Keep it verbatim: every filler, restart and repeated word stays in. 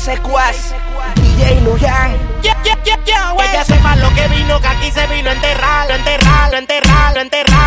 Secuaz, D J Luyan. Yeah, yeah, yeah, yeah, ella sepa lo que vino, que aquí se vino a enterrar, enterrar, enterrar, enterrar.